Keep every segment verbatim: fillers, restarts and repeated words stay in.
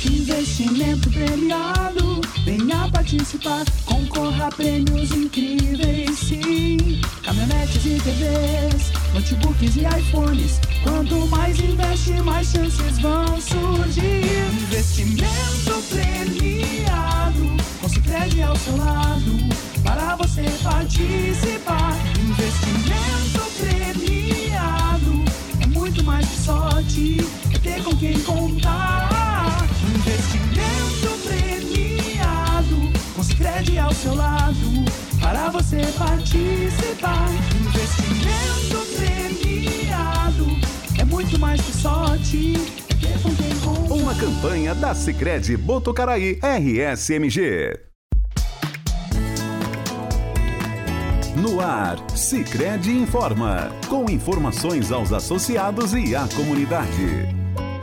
Investimento premiado, venha participar, concorra a prêmios incríveis, sim. Caminhonetes e T Vs, notebooks e iPhones. Quanto mais investe, mais chances vão surgir. Investimento premiado, com Sicredi ao seu lado, para você participar. Investimento premiado, é muito mais que sorte, é ter com quem contar. Investimento premiado, com Sicredi ao seu lado, para você participar. Investimento premiado, é muito mais que sorte, é ter com quem contar. Uma campanha da Sicredi Botucaraí R S M G. No ar, Sicredi informa, com informações aos associados e à comunidade.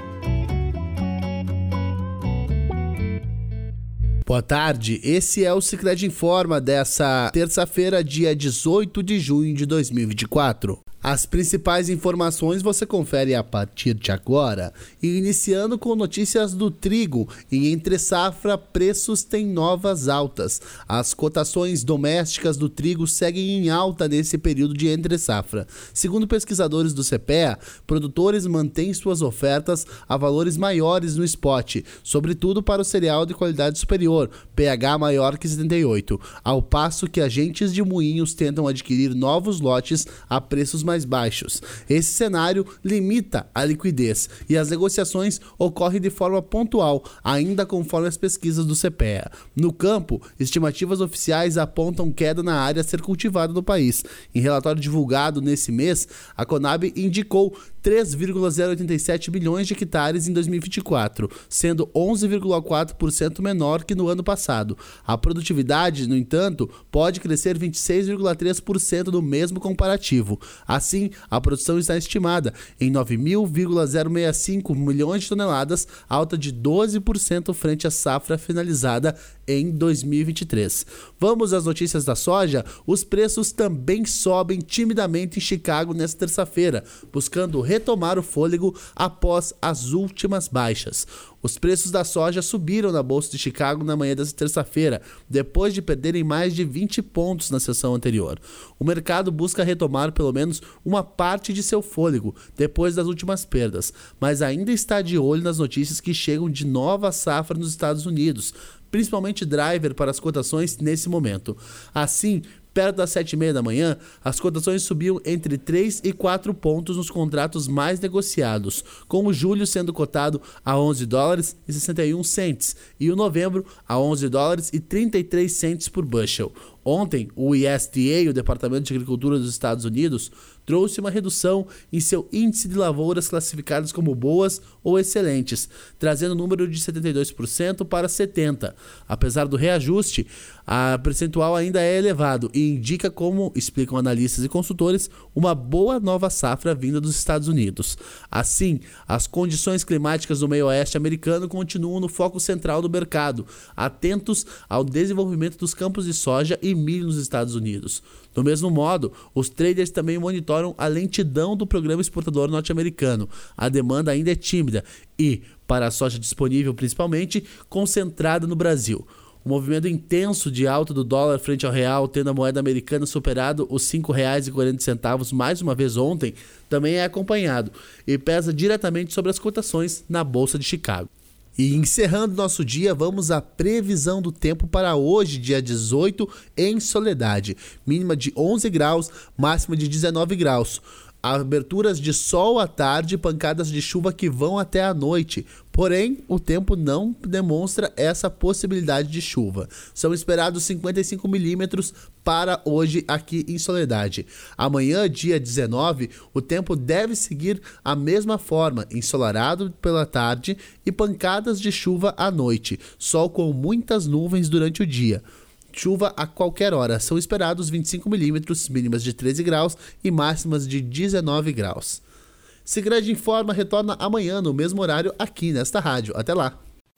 Boa tarde, esse é o Sicredi Informa dessa terça-feira, dia dezoito de junho de dois mil e vinte e quatro. As principais informações você confere a partir de agora, e iniciando com notícias do trigo. Em entre safra, preços têm novas altas. As cotações domésticas do trigo seguem em alta nesse período de entre safra. Segundo pesquisadores do C P E A, produtores mantêm suas ofertas a valores maiores no spot, sobretudo para o cereal de qualidade superior, P H maior que setenta e oito, ao passo que agentes de moinhos tentam adquirir novos lotes a preços mais mais baixos. Esse cenário limita a liquidez e as negociações ocorrem de forma pontual, ainda conforme as pesquisas do C P E A. No campo, estimativas oficiais apontam queda na área a ser cultivada no país. Em relatório divulgado nesse mês, a Conab indicou três vírgula zero oitenta e sete bilhões de hectares em dois mil e vinte e quatro, sendo onze vírgula quatro por cento menor que no ano passado. A produtividade, no entanto, pode crescer vinte e seis vírgula três por cento no mesmo comparativo. Assim, a produção está estimada em nove mil vírgula zero sessenta e cinco milhões de toneladas, alta de doze por cento frente à safra finalizada em dois mil e vinte e três. Vamos às notícias da soja. Os preços também sobem timidamente em Chicago nesta terça-feira, buscando retomar o fôlego após as últimas baixas. Os preços da soja subiram na Bolsa de Chicago na manhã desta terça-feira, depois de perderem mais de vinte pontos na sessão anterior. O mercado busca retomar pelo menos uma parte de seu fôlego depois das últimas perdas, mas ainda está de olho nas notícias que chegam de nova safra nos Estados Unidos, principalmente driver para as cotações nesse momento. Assim, perto das sete e meia da manhã, as cotações subiam entre três e quatro pontos nos contratos mais negociados, com o julho sendo cotado a onze dólares e sessenta e um centes e o novembro a onze dólares e trinta e três centes por bushel. Ontem, o U S D A, o Departamento de Agricultura dos Estados Unidos, trouxe uma redução em seu índice de lavouras classificadas como boas ou excelentes, trazendo o número de setenta e dois por cento para setenta por cento. Apesar do reajuste, a percentual ainda é elevado e indica, como explicam analistas e consultores, uma boa nova safra vinda dos Estados Unidos. Assim, as condições climáticas do meio oeste americano continuam no foco central do mercado, atentos ao desenvolvimento dos campos de soja e milho nos Estados Unidos. Do mesmo modo, os traders também monitoram a lentidão do programa exportador norte-americano. A demanda ainda é tímida e, para a soja disponível principalmente, concentrada no Brasil. O movimento intenso de alta do dólar frente ao real, tendo a moeda americana superado os cinco reais e quarenta centavos mais uma vez ontem, também é acompanhado e pesa diretamente sobre as cotações na Bolsa de Chicago. E encerrando nosso dia, vamos à previsão do tempo para hoje, dia dezoito, em Soledade. Mínima de onze graus, máxima de dezenove graus. Aberturas de sol à tarde e pancadas de chuva que vão até a noite. Porém, o tempo não demonstra essa possibilidade de chuva. São esperados cinquenta e cinco milímetros para hoje aqui em Soledade. Amanhã, dia dezenove, o tempo deve seguir a mesma forma, ensolarado pela tarde e pancadas de chuva à noite. Sol com muitas nuvens durante o dia. Chuva a qualquer hora. São esperados vinte e cinco milímetros, mínimas de treze graus e máximas de dezenove graus. Sicredi Informa retorna amanhã no mesmo horário aqui nesta rádio. Até lá.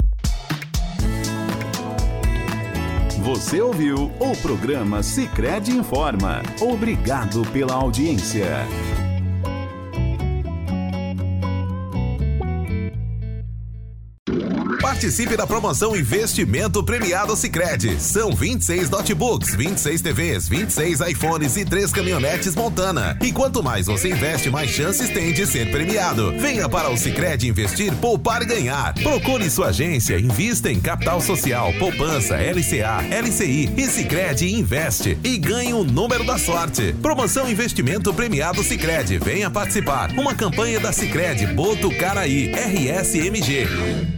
Você ouviu o programa Sicredi Informa. Obrigado pela audiência. Participe da promoção Investimento Premiado Sicredi. São vinte e seis notebooks, vinte e seis T Vs, vinte e seis iPhones e três caminhonetes Montana. E quanto mais você investe, mais chances tem de ser premiado. Venha para o Sicredi investir, poupar e ganhar. Procure sua agência, invista em capital social, poupança, L C A, L C I e Sicredi Investe e ganhe o número da sorte. Promoção Investimento Premiado Sicredi. Venha participar. Uma campanha da Sicredi Botucaraí, R S M G.